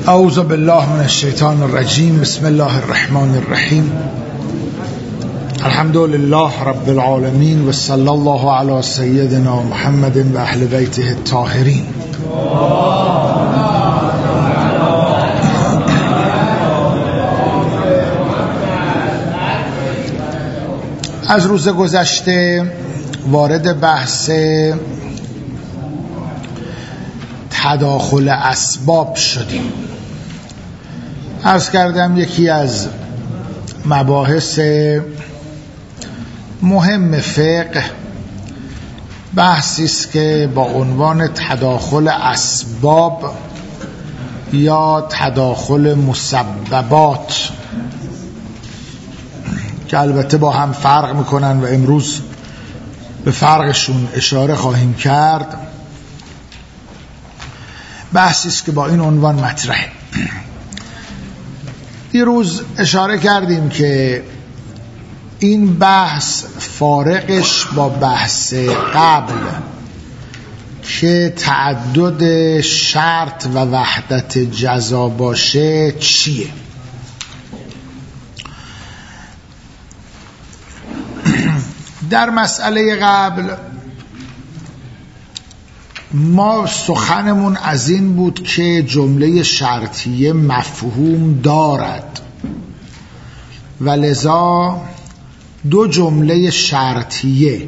اعوذ بالله من الشیطان الرجیم. بسم الله الرحمن الرحیم. الحمد لله رب العالمین و صلی الله علی سیدنا محمد و اهل بیته الطاهرین. از روز گذشته وارد بحث تداخل اسباب شدیم. عرض کردم یکی از مباحث مهم فقه بحثی است که با عنوان تداخل اسباب یا تداخل مسببات، که البته با هم فرق میکنن و امروز به فرقشون اشاره خواهیم کرد، بحثی است که با این عنوان مطرحه. دیروز اشاره کردیم که این بحث فارقش با بحث قبل که تعدد شرط و وحدت جزا باشه چیه؟ در مسئله قبل ما سخنمون از این بود که جمله شرطیه مفهوم دارد و لذا دو جمله شرطیه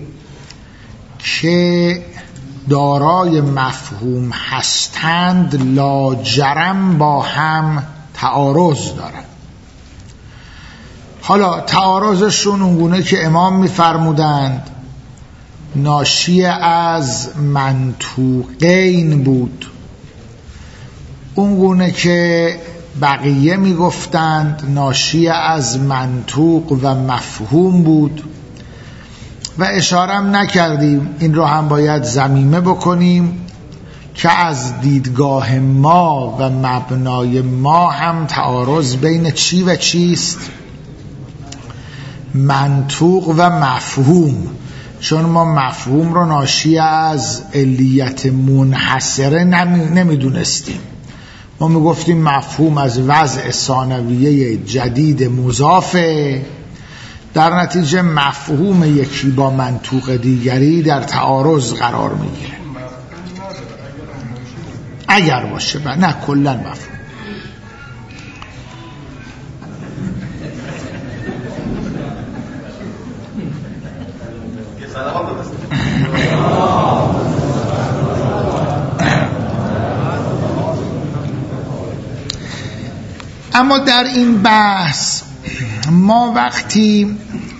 که دارای مفهوم هستند لاجرم با هم تعارض دارند. حالا تعارضشون اونگونه که امام می‌فرمودند ناشی از منطوقین بود، اونگونه که بقیه میگفتند ناشی از منطوق و مفهوم بود و اشارم نکردیم. این رو هم باید ضمیمه بکنیم که از دیدگاه ما و مبنای ما هم تعارض بین چی و چیست؟ منطوق و مفهوم. چون ما مفهوم رو ناشی از علیت منحصره نمیدونستیم. ما میگفتیم مفهوم از وضع ثانویه جدید مضافه، در نتیجه مفهوم یکی با منطوق دیگری در تعارض قرار میگیره اگر باشه، نه کلا مفهوم. اما در این بحث ما وقتی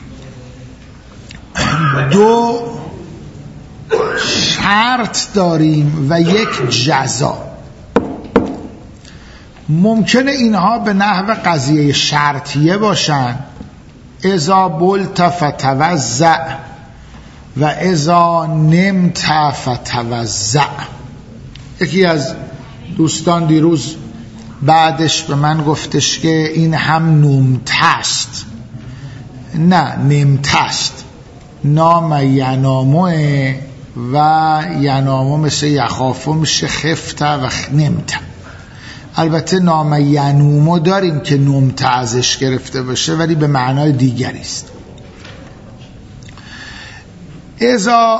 دو شرط داریم و یک جزا، ممکنه اینها به نحو قضیه شرطیه باشن، اذا بلت فتوزع و اذا نمت فتوزع. یکی از دوستان دیروز بعدش به من گفتش که این هم نمتست، نه نمتست. نام ینامه و ینامه مثل یخافه میشه خفته و نمته. البته نام ینومو داریم که نمته ازش گرفته باشه ولی به معنای دیگری است. اذا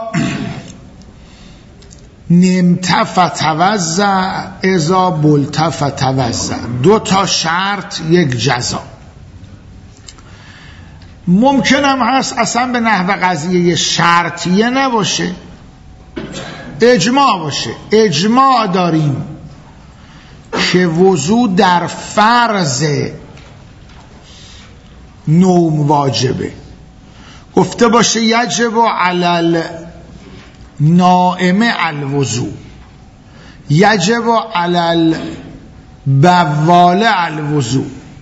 نمت فتوزع اذا بلت فتوزع، دو تا شرط یک جزا. ممکنم هست اصلا به نحو قضیه شرطیه نباشه، اجماع باشه. اجماع داریم که وضو در فرض نوم واجبه. گفته باشه یجب علی نائم الوضو، یجب علی البوال الوضو.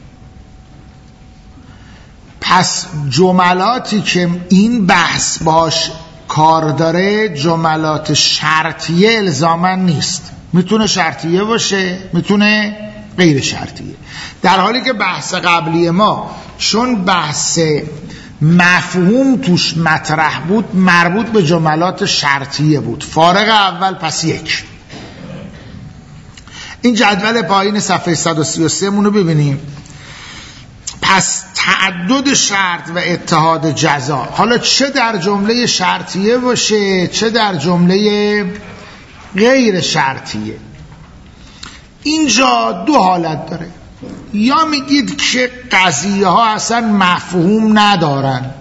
پس جملاتی که این بحث باش کار داره جملات شرطیه الزاماً نیست. میتونه شرطیه باشه، میتونه غیر شرطیه. در حالی که بحث قبلی ما چون بحث مفهوم توش مطرح بود مربوط به جملات شرطیه بود. فارق اول پس یک. این جدول پایین صفحه 133 مونو ببینیم. پس تعدد شرط و اتحاد جزا، حالا چه در جمله شرطیه باشه چه در جمله غیر شرطیه، اینجا دو حالت داره. یا میگید که قضیه ها اصلا مفهوم ندارن،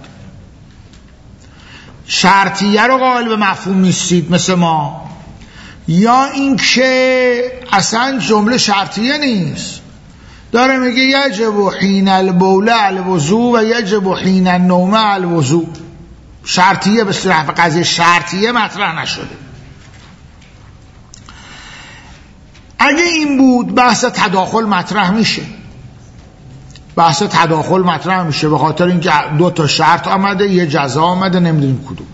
شرطیه رو قائل به مفهوم نیستید مثل ما، یا این که اصلا جمله شرطیه نیست، داره میگه یجب حین البول الوضو و یجب حین النوم الوضو. شرطیه به صورت قضیه شرطیه مطرح نشده. اگه این بود بحث تداخل مطرح میشه، بحث تداخل مطرح میشه به خاطر اینکه دو تا شرط آمده یه جزا آمده نمیدونیم کدوم.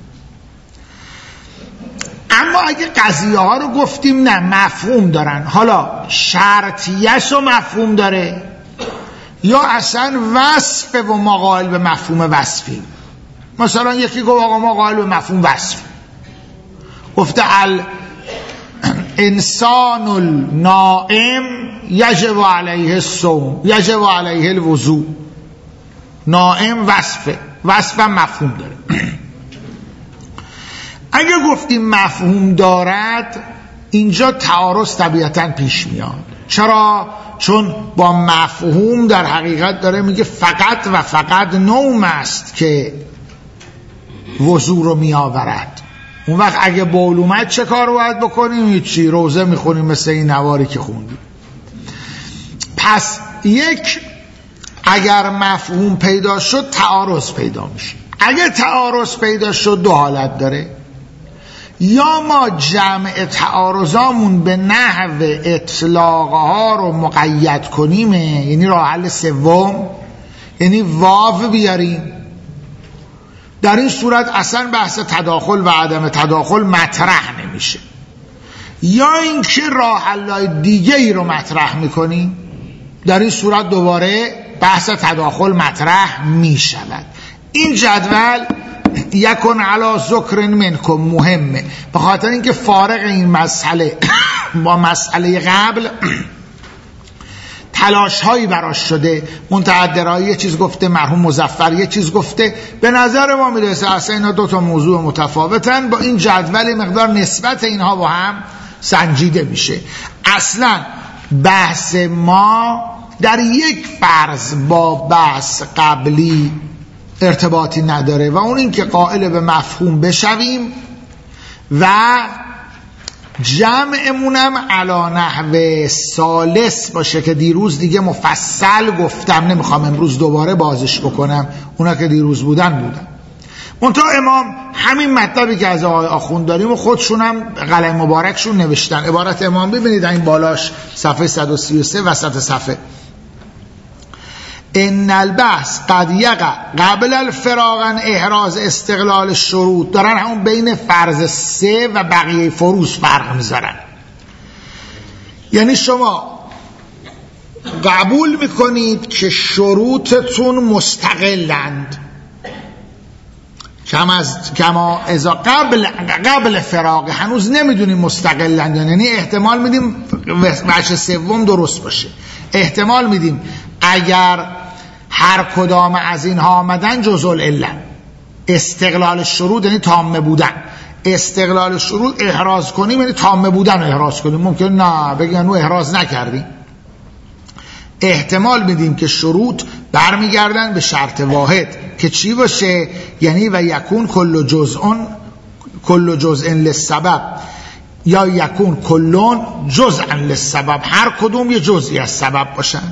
اما اگه قضیه ها رو گفتیم نه مفهوم دارن، حالا شرطیش رو مفهوم داره یا اصلا وصف و ما قائل به مفهوم وصفی. مثلا یکی گفت آقا ما قائل به مفهوم وصفی، گفته انسان النائم یجب علیه الصوم یجب علیه الوضو. نائم وصف مفهوم داره. اگه گفتیم مفهوم دارد، اینجا تعارض طبیعتاً پیش میاد. چرا؟ چون با مفهوم در حقیقت داره میگه فقط و فقط نوم است که وضو رو میآورد. اون وقت اگه بول اومد چه کار باید بکنیم؟ هیچی، روزه میخونیم مثل این نواری که خوندیم. پس اگر مفهوم پیدا شد تعارض پیدا میشه. اگه تعارض پیدا شد دو حالت داره، یا ما جمع تعارضامون به نحو اطلاقها رو مقید کنیم، یعنی راه حل سوم، یعنی واو بیاریم، در این صورت اصلا بحث تداخل و عدم تداخل مطرح نمیشه. یا اینکه راه حل‌های دیگه ای رو مطرح میکنیم، در این صورت دوباره بحث تداخل مطرح میشود. این جدول یکن علی ذکر منکم مهمه، به خاطر اینکه فارق این مسئله با مسئله قبل تلاش هایی براش شده. منتهی یه چیز گفته، مرحوم مظفر یه چیز گفته، به نظر ما میرسه اصلا اینا دو تا موضوع متفاوتن. با این جدول مقدار نسبت اینها با هم سنجیده میشه. اصلا بحث ما در یک فرض با بحث قبلی ارتباطی نداره و اون این که قائل به مفهوم بشویم و جمعمونم علا نحو ثالث باشه که دیروز دیگه مفصل گفتم، نمیخوام امروز دوباره بازش بکنم، اونا که دیروز بودن. منتها امام همین مطلبی که از آقای آخوند داریم و خودشونم قلم مبارکشون نوشتن. عبارت امام ببینید این بالاش صفحه 133 وسط صفحه: ان البحث قد یقع قبل الفراغ عن احراز استقلال شروط. دارن همون بین فرض 3 و بقیه فروض فرق میذارن. یعنی شما قبول میکنید که شروطتون مستقلند، کما اذا قبل فراغ، هنوز نمیدونیم مستقلند، یعنی احتمال میدیم بچه سوم درست باشه، احتمال میدیم اگر هر کدام از اینها آمدن جزء العله. استقلال شروط یعنی تامه بودن، استقلال شروط احراز کنیم یعنی تامه بودن احراز کنیم. ممکن نه بگن نو احراز نکردیم. احتمال میدیم که شروط برمیگردن به شرط واحد که چی باشه؟ یعنی و یکون کل جزء للسبب، یا یکون کلون جزءا للسبب، هر کدوم یه جزئی از سبب باشن.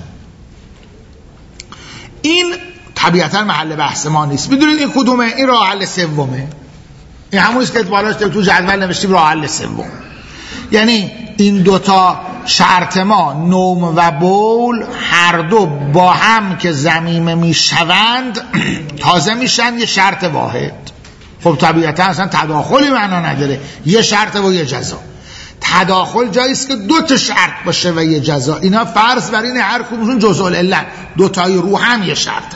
این طبیعتا محل بحث ما نیست. میدونید این کدومه؟ این راه حل سومه. این همونیست که بالاش تو جدول نوشتیم راه حل سوم. یعنی این دوتا شرط ما، نوم و بول، هر دو با هم که ضمیمه میشوند تازه میشن یه شرط واحد. خب طبیعتا اصلا تداخلی معنا نداره، یه شرط و یه جزا. تداخل جاییست که دو تا شرط باشه و یه جزا. اینا فرض بر اینه هر کدومشون جزء العله، دو تای رو هم یه شرط.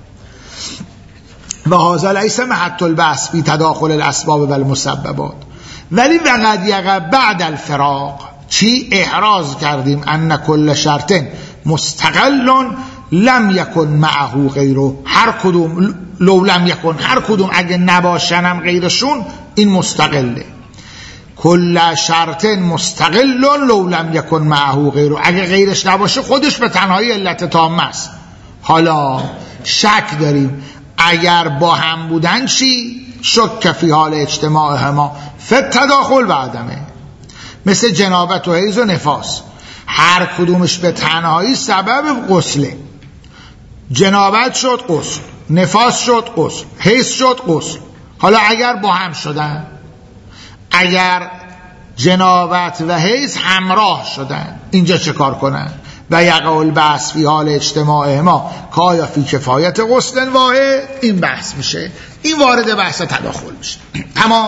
و هذا لیس محط البحث فی تداخل الاسباب و المسببات. ولی وقد یقع بعد الفراق، چی؟ احراز کردیم ان کل شرط مستقل لم یکن معه غیره، هر کدوم لو لم یکن، هر کدوم اگه نباشنم غیرشون این مستقله. کل شرط مستقل لو لم یکن معه غیره، اگه غیرش نباشه خودش به تنهایی علت تامه است. حالا شک داریم اگر با هم بودن چی؟ شک فی حال اجتماعهما فی التداخل و عدمه، مثل جنابت و حیض و نفاس، هر کدومش به تنهایی سبب غسله. جنابت شد غسل، نفاس شد غسل، حیض شد غسل. حالا اگر با هم شدن، اگر جنابت و حیض همراه شدن، اینجا چه کار کنن؟ و یقع البحث فی حال اجتماعهما کایا فی کفایت غسل واحد، این بحث میشه، این وارد بحث تداخل میشه. تمام.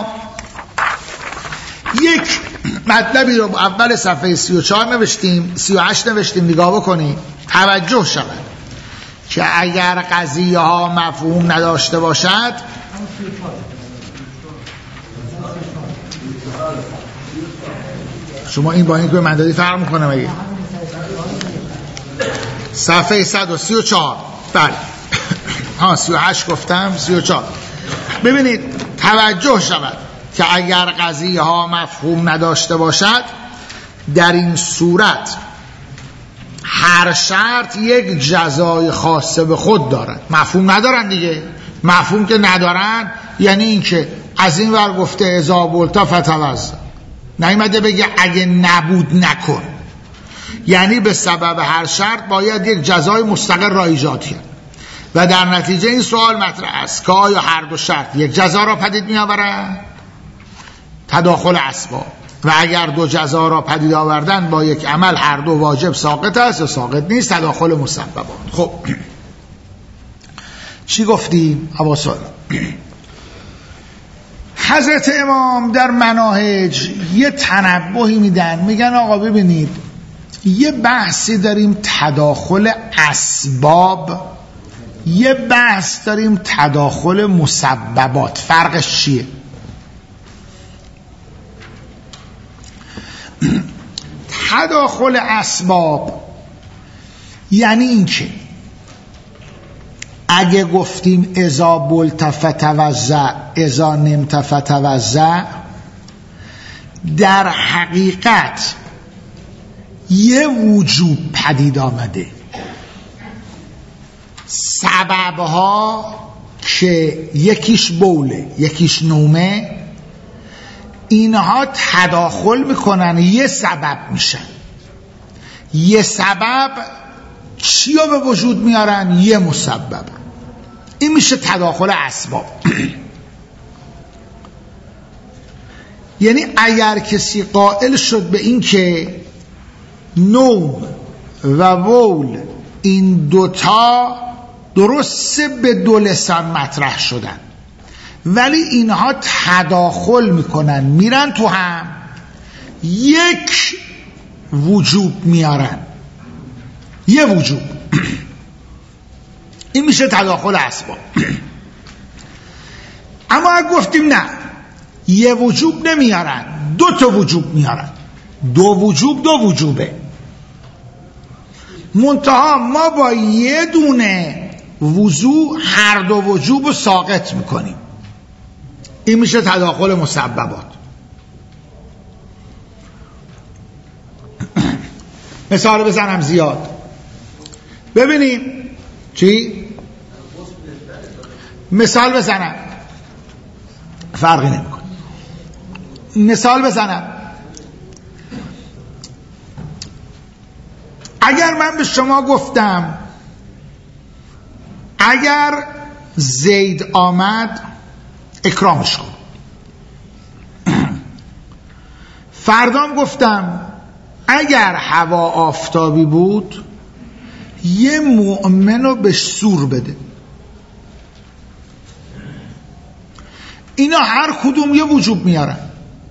یک مطلبی رو اول صفحه 34 نوشتیم، 38 نوشتیم، نگاه بکنیم. توجه شود که اگر قضیه ها مفهوم نداشته باشد، شما این با این که من دادی فرق میکنه مگه؟ صفحه 134 بله 38 گفتم 34. ببینید توجه شود که اگر قضیه ها مفهوم نداشته باشد، در این صورت هر شرط یک جزای خاصه به خود دارد. مفهوم ندارن دیگه، مفهوم که ندارن یعنی این که از این ور گفته اذا بولتا فتوضا، نیامده بگه اگه نبود نکن، یعنی به سبب هر شرط باید یک جزای مستقل را ایجاد کرد و در نتیجه این سوال مطرح است که آیا هر دو شرط یک جزا را پدید می آورند؟ تداخل اسباب. و اگر دو جزا را پدید آوردن با یک عمل، هر دو واجب ساقط است یا ساقط نیست، تداخل مسببات. خب چی گفتیم؟ حواسان حضرت امام در مناهج یه تنبهی میدن، میگن آقا ببینید یه بحثی داریم تداخل اسباب، یه بحث داریم تداخل مسببات. فرقش چیه؟ تداخل اسباب یعنی این که اگه گفتیم اذا بلت فتوضا اذا نمت فتوضا، در حقیقت یه وجوب پدید آمده. سببها که یکیش بوله یکیش نومه، اینها تداخل میکنن، یه سبب میشن. یه سبب چی رو به وجود میارن؟ یه مسبب. این میشه تداخل اسباب. یعنی اگر کسی قائل شد به این که نوم و بول این دوتا درسته به دو لسان مطرح شدن، ولی اینها تداخل میکنن، میرن تو هم، یک وجوب میارن، یه وجوب. این میشه تداخل اسباب. اما اگه گفتیم نه، یه وجوب نمیارن، دو تا وجوب میارن، دو وجوب دو وجوبه، منتها ما با یه دونه وضوع هر دو وجوب رو ساقط میکنیم، این میشه تداخل مسببات. مثال بزنم زیاد، ببینیم چی؟ مثال بزنم فرقی نمیکنه. مثال بزنم، اگر من به شما گفتم اگر زید آمد اکرامش کن، فردام گفتم اگر هوا آفتابی بود یه مؤمن رو به سور بده، اینا هر کدوم یه وجوب میارن.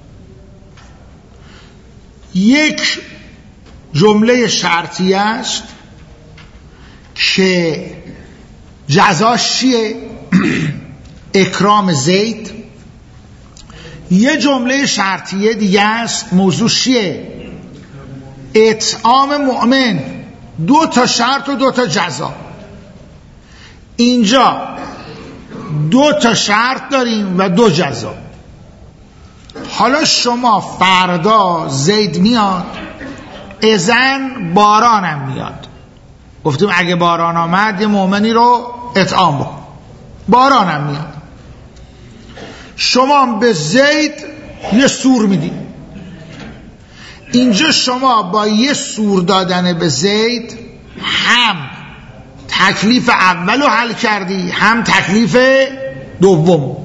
یک جمله شرطی است که جزاش چیه؟ اکرام زید. یه جمله شرطیه دیگه است، موضوع چیه؟ اطعام مؤمن 2 شرط و 2 جزا. اینجا 2 شرط داریم و 2 جزا. حالا شما فردا زید میاد، اذن بارانم میاد. گفتیم اگه باران آمد یه مؤمنی رو اطعام بکن. بارانم میاد، شما به زید یه سور میدی. اینجا شما با یه سور دادن به زید هم تکلیف اول رو حل کردی، هم تکلیف دوم.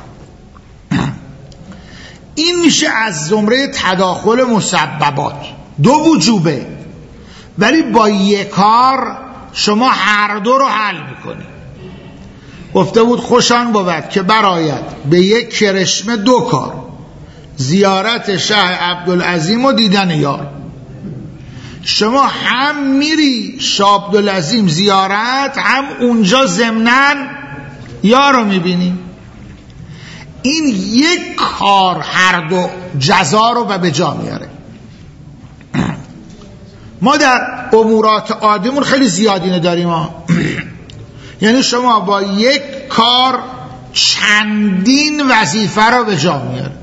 این میشه از زمره تداخل مسببات. 2 وجوبه، ولی با یک کار شما هر 2 رو حل میکنی. گفته بود خوشان بود که براید به یک کرشمه 2 کار: زیارت شه عبدالعظیم و دیدن یار. شما هم میری شه عبدالعظیم زیارت، هم اونجا ضمناً یار رو میبینی. این یک کار هر 2 جزا رو به جا میاره. ما در امورات عادیمون خیلی زیادینه داریم ها. یعنی شما با یک کار چندین وظیفه رو به جا میاره.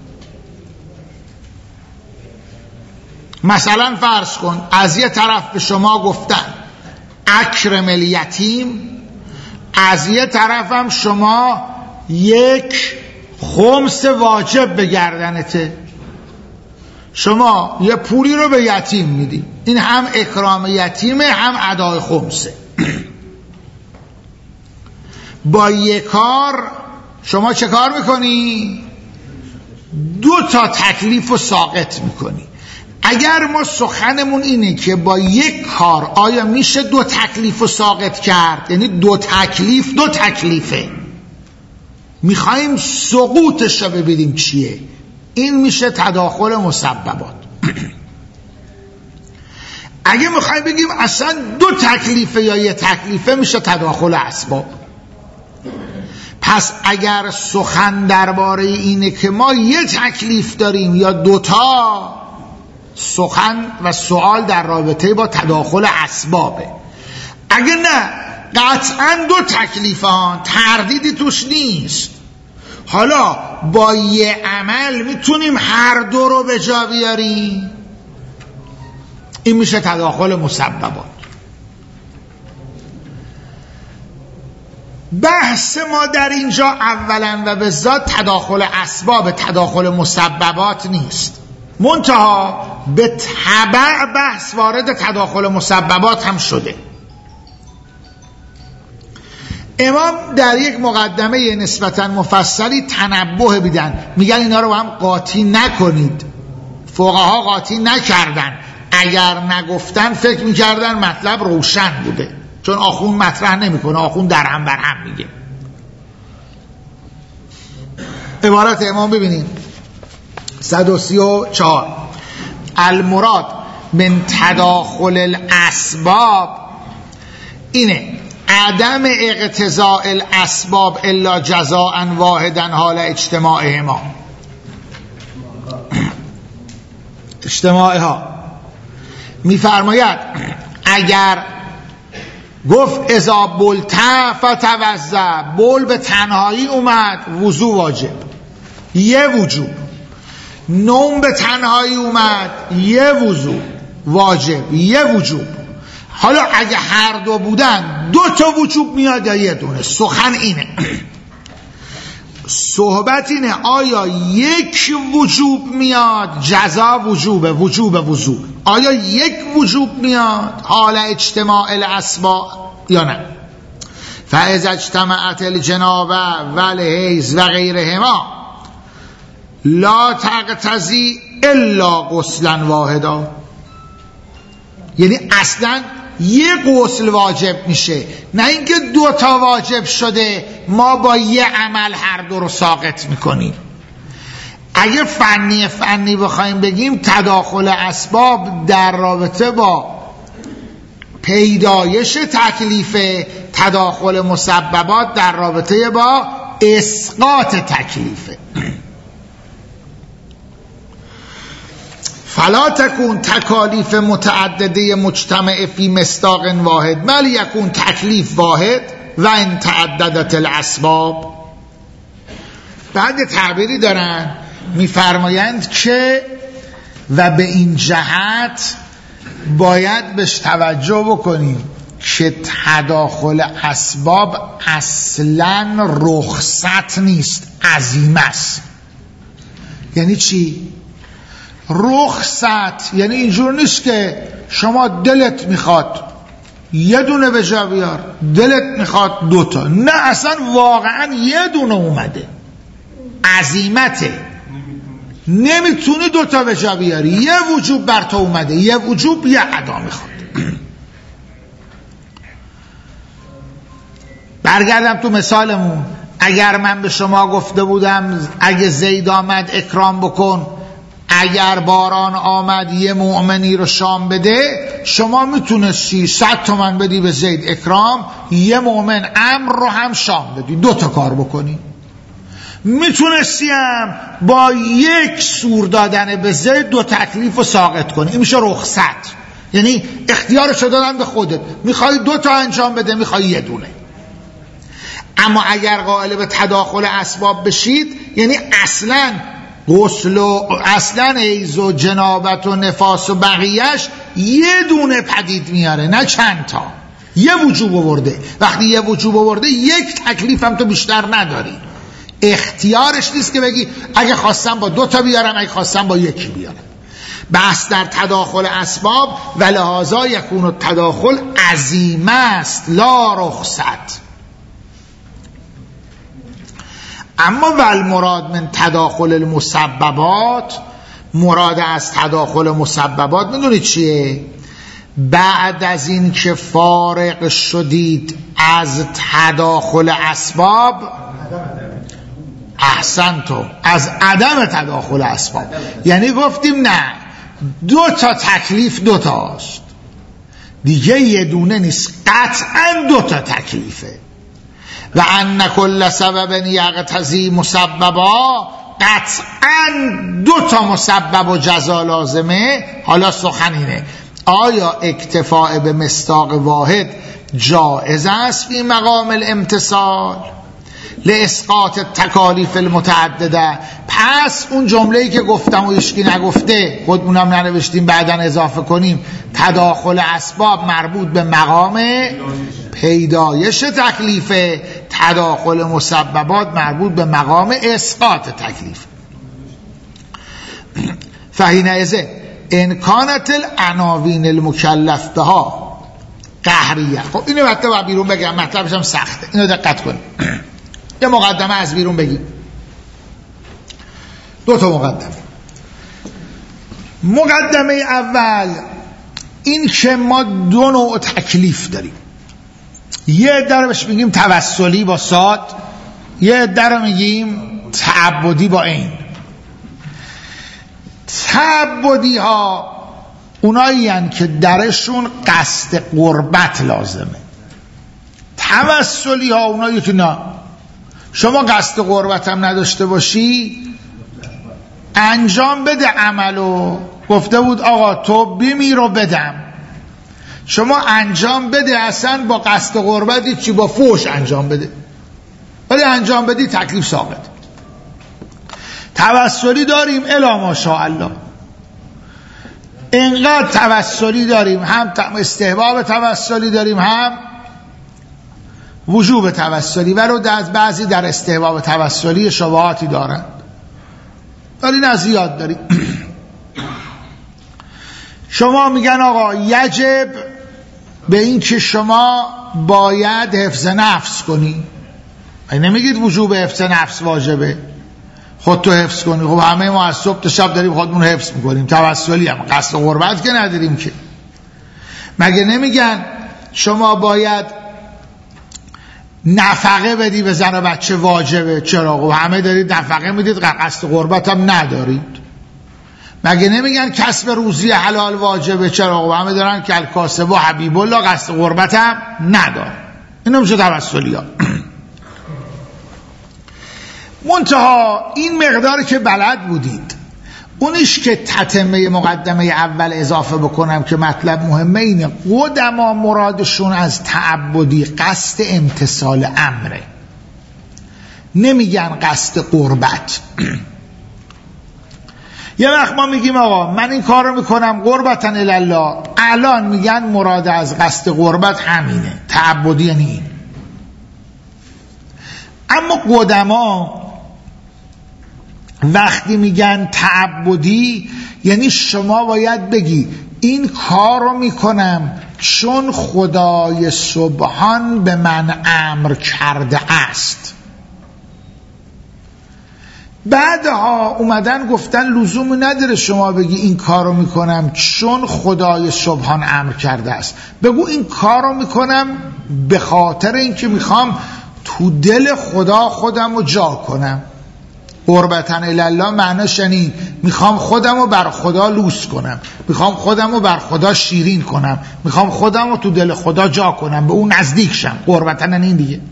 مثلا فرض کن از یه طرف به شما گفتن اکرم الیتیم، از یه طرف هم شما 1 خمس واجب به گردنته. شما یه پولی رو به یتیم میدی، این هم اکرام یتیمه هم ادای خمسه. با یک کار شما چه کار میکنی؟ 2 تکلیف رو ساقط میکنی. اگر ما سخنمون اینه که با یک کار آیا میشه 2 تکلیف رو ساقط کرد، یعنی 2 تکلیف 2 تکلیفه، میخواییم سقوطش رو ببینیم چیه، این میشه تداخل مسببات. اگه میخوایم بگیم اصلا 2 تکلیفه یا 1 تکلیفه، میشه تداخل اسباب. پس اگر سخن درباره اینه که ما 1 تکلیف داریم یا 2 سخن و سوال در رابطه با تداخل اسبابه. اگر نه قطعا 2 تکلیفان، تردیدی توش نیست. حالا با یه عمل میتونیم هر 2 رو به جا بیاریم، این میشه تداخل مسببات. بحث ما در اینجا اولا و به ذات تداخل اسباب، تداخل مسببات نیست. منتها به تبع بحث وارد تداخل مسببات هم شده. امام در یک مقدمه نسبتا مفصلی تنبه بیدن، میگن اینا رو هم قاطی نکنید. فقها قاطی نکردن، اگر نگفتن فکر میکردن مطلب روشن بوده، چون آخوند مطرح نمیکنه، آخوند در هم بر هم میگه. عبارت امام ببینید 134: المراد من تداخل الاسباب اینه عدم اقتضاء الاسباب الا جزاء واحدا حال اجتماعهما. اجتماعها میفرماید اگر گفت اذا بلت فتوضا، بول به تنهایی اومد وضو واجب، یه وجوب. نوم به تنهایی اومد یه وضو واجب، یه وجوب. حالا اگه هر 2 بودن 2 وجوب میاد یا 1 دونه؟ سخن اینه، صحبت اینه آیا 1 وجوب میاد جزا وجوبه، وجوب وضو، آیا 1 وجوب میاد حال اجتماع الاسباب یا نه؟ فاذا اجتمعت الجنابه والحیض و غیرهما لا تقتضی الا غسلا واحدا. یعنی اصلا 1 غسل واجب میشه، نه اینکه 2 واجب شده ما با 1 عمل هر 2 رو ساقط میکنیم. اگه فنی بخوایم بگیم تداخل اسباب در رابطه با پیدایش تکلیف، تداخل مسببات در رابطه با اسقاط تکلیفه. فلا تکون تکالیف متعدده مجتمع فی مصداق واحد بل یکون تکلیف واحد و ان تعددت الاسباب. بعد تعبیری دارن میفرمایند که و به این جهت باید بهش توجه بکنیم که تداخل اسباب اصلا رخصت نیست، عزیمه است. یعنی چی؟ رخصت یعنی اینجور نیست که شما دلت میخواد یه دونه به جا بیار، دلت میخواد دوتا، نه اصلا واقعا یه دونه اومده، عزیمته، نمیتونی دوتا به جا بیاری، یه وجوب بر تو اومده، یه وجوب یه ادا میخواد. برگردم تو مثالمون، اگر من به شما گفته بودم اگه زید آمد اکرام بکن، اگر باران آمد یه مؤمنی رو شام بده، شما میتونستی 100 تومن بدی به زید اکرام، یه مؤمن امر رو هم شام بدی، 2 تا کار بکنی. میتونستی هم با یک سور دادن به زید 2 تکلیف رو ساقط کنی. این میشه رخصت، یعنی اختیارشو دادن به خودت، میخوای 2 تا انجام بده، میخوای یه دونه. اما اگر قائل به تداخل اسباب بشید، یعنی اصلا غسل و اصلا حیض و جنابت و نفاس و بقیهش یه دونه پدید میاره، نه چند تا، یه وجوب آورده. وقتی یه وجوب آورده یک تکلیف هم تو بیشتر نداری، اختیارش نیست که بگی اگه خواستم با 2 تا بیارم، اگه خواستم با 1 بیارم. بس در تداخل اسباب و لحاظا یکون التداخل عزیمه است لا رخصت. اما والمراد من تداخل المسببات، مراد از تداخل مسببات میدونید چیه؟ بعد از این که فارغ شدید از تداخل اسباب، احسنتو، از عدم تداخل اسباب، یعنی گفتیم نه 2 تا تکلیف 2 تاست دیگه، یه دونه نیست، قطعا 2 تا تکلیفه. و ان کل سبب یقتضی مسببا، قطعا 2 تا مسبب و جزا لازمه. حالا سخن اینه آیا اکتفاء به مصداق واحد جائز است فی مقام الامتصال لاسقاط تکالیف المتعدده؟ پس اون جمله‌ای که گفتم و هیچکی نگفته، خودمونم ننوشتیم بعداً اضافه کنیم، تداخل اسباب مربوط به مقام پیدایش تکلیف، تداخل مسببات مربوط به مقام اسقاط تکلیف. فحینئذ ان کانت العناوین المکلف بها قهریه. خب اینو مطلب بیرون بگم، مطلبش هم سخته، اینو دقت کنید. یه مقدمه از بیرون بگیم، 2 تا مقدمه. مقدمه اول این که ما 2 نوع تکلیف داریم، یه عده رو بهش میگیم توسلی با صاد، یه عده رو میگیم تعبدی با عین. تعبدی ها اونایی هستند که درشون قصد قربت لازمه. توسلی ها اونایی که نه، شما قصد قربت هم نداشته باشی، انجام بده عملو. گفته بود آقا تو بمیر و بدم، شما انجام بده، اصلا با قصد قربتی چی، با فوش انجام بده، ولی انجام بدی تکلیف ساقط. توسلی داریم الا ماشاءالله، اینقدر توسلی داریم، هم استحباب توسلی داریم هم وجوب توسلی، ولو از بعضی در استحباب توسلی شبهاتی دارن، ولی نه زیاد داریم. شما میگن آقا یجب به این که شما باید حفظ نفس کنی، نمیگید وجوب حفظ نفس واجبه، خودتو حفظ کنی. خب همه ما از صبح تا شب داریم خودمون حفظ میکنیم، توسلی هم قصد قربت که نداریم که. مگه نمیگن شما باید نفقه بدی به زن و بچه واجبه؟ چرا؟ خب همه دارید نفقه میدید، قصد قربت هم ندارید. مگه نمیگن کسب روزی حلال واجبه؟ چرا؟ خب همه دارن که الکاسب و حبیب الله، قصد قربت هم نداره. اینو میشه توسلی ها. منتها این مقداری که بلد بودید اونیش که تتمه مقدمه اول اضافه بکنم که مطلب مهمه اینه، قدما مرادشون از تعبدی قصد امتثال امره، نمیگن قصد قربت. یه وقت ما میگیم آقا من این کار رو میکنم قربتاً الله، الان میگن مراد از قصد قربت همینه، تعبدی یعنی این. اما قدما وقتی میگن تعبدی یعنی شما باید بگی این کار رو میکنم چون خدای سبحان به من امر کرده است. بعدها اومدن گفتن لزوم نداره شما بگی این کار رو میکنم چون خدای سبحان امر کرده است، بگو این کار رو میکنم به خاطر اینکه میخوام تو دل خدا خودم رو جا کنم. قربتاً الله معناش یعنی میخوام خودم رو بر خدا لوس کنم، میخوام خودم رو بر خدا شیرین کنم، میخوام خودم رو تو دل خدا جا کنم، به اون نزدیک شم. قربتاً این دیگه.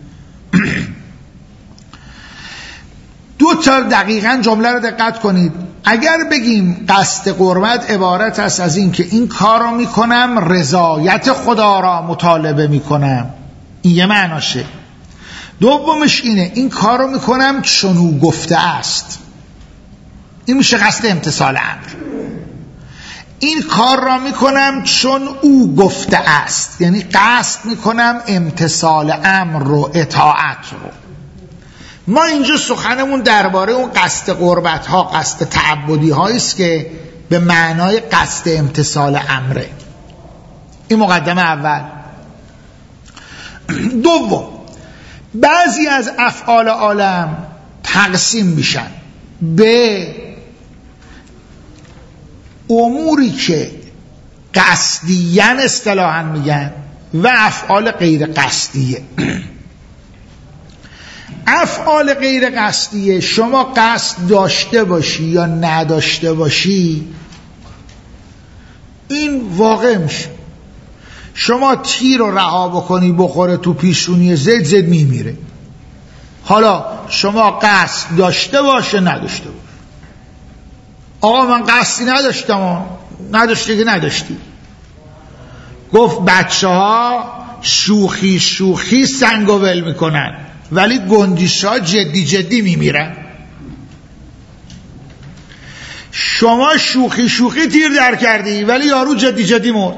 دو تا دقیقاً جمله رو دقت کنید. اگر بگیم قصد قربت عبارت است از این که این کار رو میکنم رضایت خدا را مطالبه میکنم، این یه معناشه. دومش اینه این کار رو میکنم چون او گفته است، این میشه قصد امتثال امر. این کار را میکنم چون او گفته است، یعنی قصد میکنم امتثال امر رو، اطاعت رو. ما اینجا سخنمون درباره اون قصد قربت ها، قصد تعبدی هایی است که به معنای قصد امتثال امره. این مقدمه اول. دوم، بعضی از افعال عالم تقسیم میشن به اموری که قصدیاً اصطلاحاً میگن و افعال غیر قصدیه. افعال غیر قصدیه شما قصد داشته باشی یا نداشته باشی این واقع میشه. شما تیر رو رها بکنی بخوره تو پیشونی زید میمیره. حالا شما قصد داشته باشه نداشته باشه. آقا من قصدی نداشتم. نداشتی که نداشتی. گفت بچه ها شوخی سنگ و ول میکنن ولی گندیش ها جدی میمیرن. شما شوخی تیر در کردی ولی یارو جدی مرد.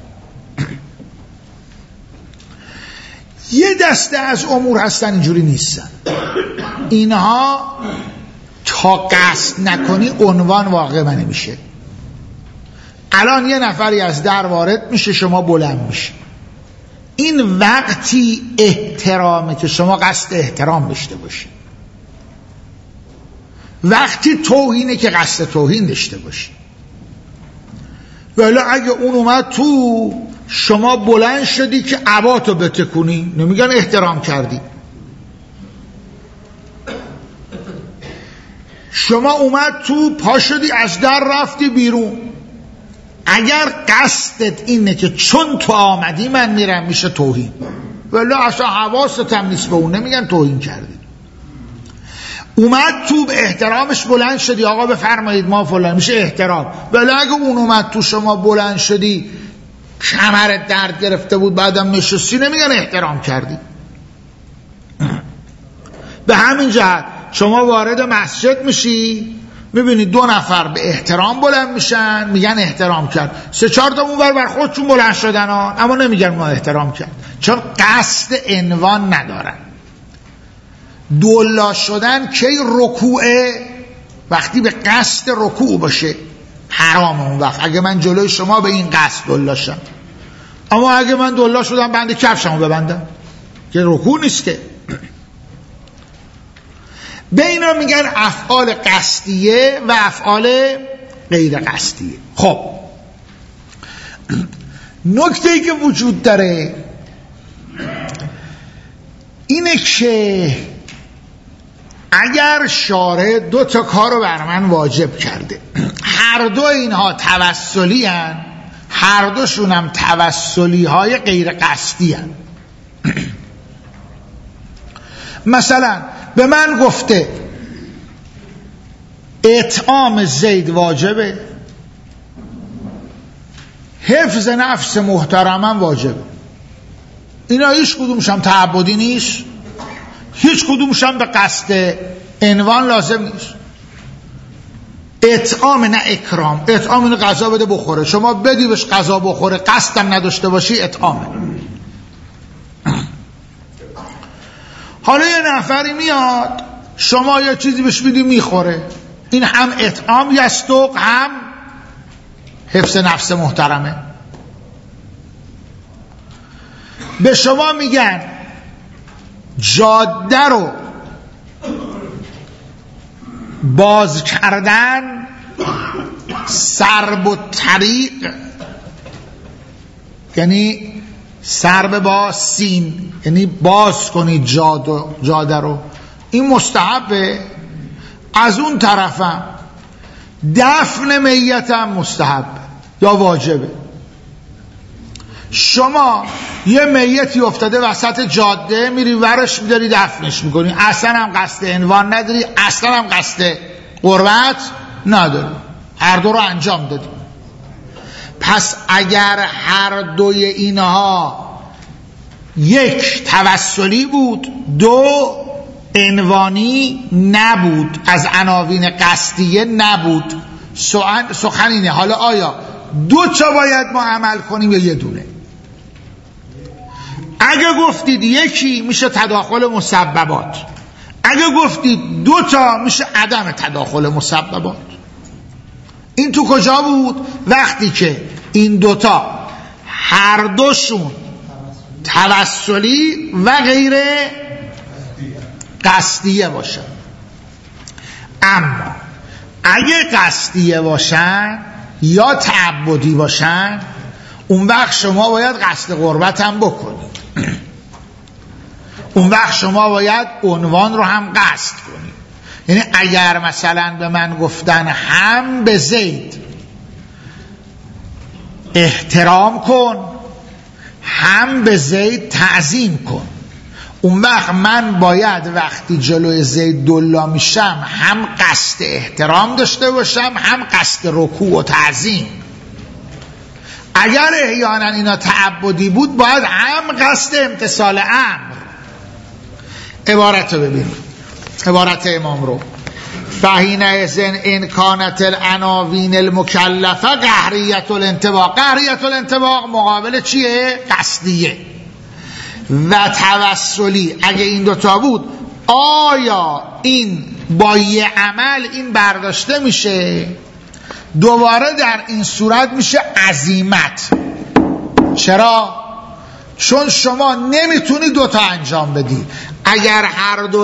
یه دسته از امور هستن اینجوری نیستن. اینها تا قصد نکنی عنوان واقع نمیشه. الان یه نفری از در وارد میشه شما بلند میشه، این وقتی احترامه که شما قصد احترام داشته باشی. وقتی توهینه که قصد توهین داشته باشی. ولی اگه اون اومد تو شما بلند شدی که عباتو بتکونی، نمیگن احترام کردی. شما اومد تو پا شدی از در رفتی بیرون، اگر قصدت اینه که چون تو آمدی من میرم میشه توهین. ولی اصلا حواست هم نیست به اون، نمیگن توهین کردی. اومد تو به احترامش بلند شدی آقا بفرمایید ما فلان، میشه احترام. ولی اگه اون اومد تو شما بلند شدی کمرت درد گرفته بود بعدم نشستی، نمیگن احترام کردی. به همین جهت شما وارد مسجد میشی میبینی دو نفر به احترام بلند میشن میگن احترام کرد، 3-4 تا اون بر خودشون بلند شدن ها، اما نمیگن ما احترام کرد، چون قصد عنوان ندارن. دولا شدن کی رکوعه؟ وقتی به قصد رکوع باشه حرام. اون وقت اگه من جلوی شما به این قصد دولا شدم، اما اگه من دولا شدم بند کفشمو ببندم که رکوع نیست که. به اینا میگن افعال قصدیه و افعال غیر قصدیه. خب نکته‌ای که وجود داره اینه که اگر شارع 2 تا کار رو بر من واجب کرده، هر دو اینها توسلی هن، هر دوشون هم توسلی های غیر قصدی هن. مثلا به من گفته اطعام زید واجبه، حفظ نفس محترمم واجبه. اینا هیچ کدومش هم تعبدی نیست، هیچ کدومش هم به قصد عنوان لازم نیست. اطعام نه اکرام. اطعام اینو غذا بده بخوره، شما بدی بهش غذا بخوره قصدم نداشته باشی اطعامه. حالا یه نفری میاد شما یه چیزی بهش میدی میخوره، این هم اطعام یستوق هم حفظ نفس محترمه. به شما میگن جاده رو باز کردن، سرب و طریق، یعنی سرب با سین، یعنی باز کنید جاده رو، این مستحبه. از اون طرفم دفن میت هم مستحب یا واجبه. شما یه میتی افتاده وسط جاده، میری ورش میداری دفنش میکنی، اصلا هم قصد عنوان نداری، اصلا هم قصد قربت نداری، هر دو رو انجام دادی. پس اگر هر دوی اینها یک توسلی بود، دو عنوانی نبود، از عناوین قصدیه نبود، سخن اینه حالا آیا دو تا باید ما عمل کنیم یا یه دونه؟ اگه گفتید یکی میشه تداخل مسببات، اگه گفتید دو تا میشه عدم تداخل مسببات. این تو کجا بود؟ وقتی که این دوتا هر دوشون توسلی و غیر قصدیه باشن. اما اگه قصدیه باشن یا تعبدی باشن، اون وقت شما باید قصد قربت هم بکنید، اون وقت شما باید عنوان رو هم قصد کنید. یعنی اگر مثلا به من گفتن هم به زید احترام کن، هم به زید تعظیم کن، اون وقت من باید وقتی جلوی زید دلا میشم هم قصد احترام داشته باشم هم قصد رکوع و تعظیم. اگر احیانا اینا تعبدی بود باید هم قصد امتثال امر. عبارت رو ببینید، عبارت امام رو: فحینئذ ان کانت العناوین المکلفه قهریة الانطباق. قهریة الانطباق مقابل چیه؟ قصدیه. و توسلی اگه این دوتا بود، آیا این با یه عمل این برداشته میشه؟ دوباره در این صورت میشه عزیمت. چرا؟ چون شما نمیتونی دوتا انجام بدی. اگر هر دو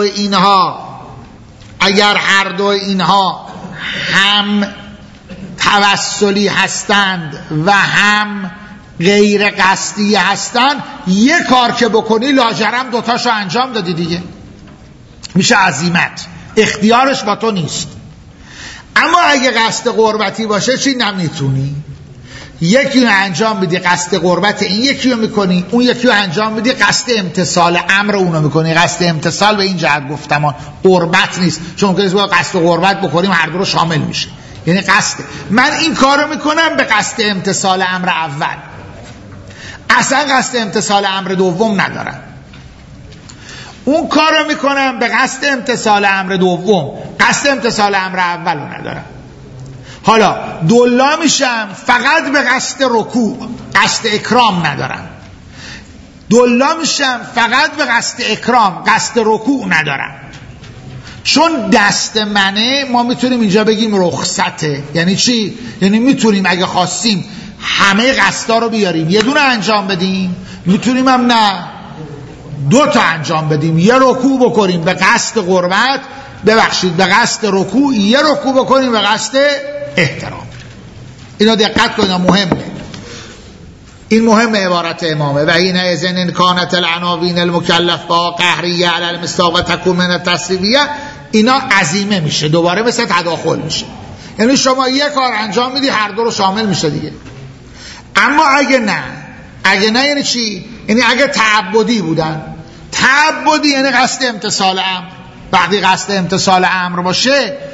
اینها هم توسلی هستند و هم غیر قصدی هستند، یک کار که بکنی لاجرم دوتاشو انجام دادی دیگه، میشه عزیمت، اختیارش با تو نیست. اما اگه قصد قربتی باشه چی؟ نمیتونی، یکی رو انجام بدی قصد قربت این یکی رو میکنی، اون یکی رو انجام بدی قصد امتثال امر اونو میکنی. قصد امتثال به این جهت گفتم قربت نیست، چون که باید قصد قربت بکنیم هر دو رو شامل میشه. یعنی قصد من این کارو میکنم به قصد امتثال امر اول، اصلا قصد امتثال امر دوم ندارم. اون کارو میکنم به قصد امتثال امر دوم، قصد امتثال امر اول رو ندارم. حالا دلا میشم فقط به قصد رکوع، قصد اکرام ندارم. دلا میشم فقط به قصد اکرام، قصد رکوع ندارم. چون دست منه ما میتونیم اینجا بگیم رخصته. یعنی چی؟ یعنی میتونیم اگه خواستیم همه قصدا رو بیاریم یه دونه انجام بدیم، میتونیم هم نه دو تا انجام بدیم، یه رکوع بکنیم به قصد قربت، ببخشید به قصد رکوع، یه رکوع بکنیم به قصد احترام. اینا دقت کنید، مهمه، این مهمه. عبارت امامه: و حینئذ ان کانت العناوین المکلفه قهریه علی المصداق و تکون من التصریفیه، اینا عزیمه میشه، دوباره مثل تداخل میشه. یعنی شما یه کار انجام میدی هر دو رو شامل میشه دیگه. اما اگه نه یعنی چی؟ یعنی اگه تعبدی بودن، تعبدی یعنی قصد امتثال امر. وقتی قصد امتثال امر باشه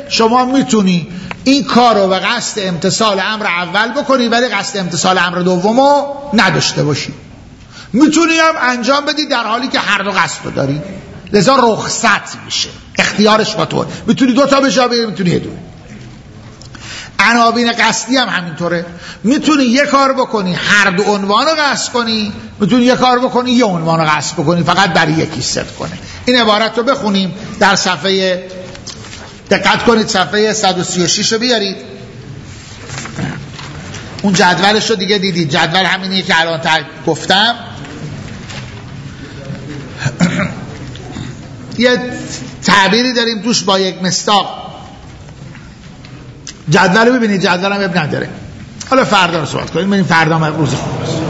شما میتونی این کار رو به قصد امتثال امر اول بکنی ولی قصد امتثال امر دومو نداشته باشی. میتونی هم انجام بدی در حالی که هر دو قصد رو داری، لذا رخصت میشه، اختیارش با تو. میتونی 2 تا به جا بیاری، میتونی 1 دونه. عناوین قصدی هم همینطوره، میتونی یه کار بکنی هر دو عنوان رو قصد کنی، میتونی یه کار بکنی یه عنوان رو قصد بکنی فقط برای یکی صدق کنه. این عبارت رو بخونیم در صفحه، دقت کنید صفحه 136 رو بیارید. اون جدولش رو دیگه دیدید، جدول همینیه که الان گفتم. یه تعبیری داریم توش با یک مصداق. جدول رو ببینید، جدول هم اب نداره. حالا فردا رو صحبت کنیم، ببینیم فردا روز خوب است.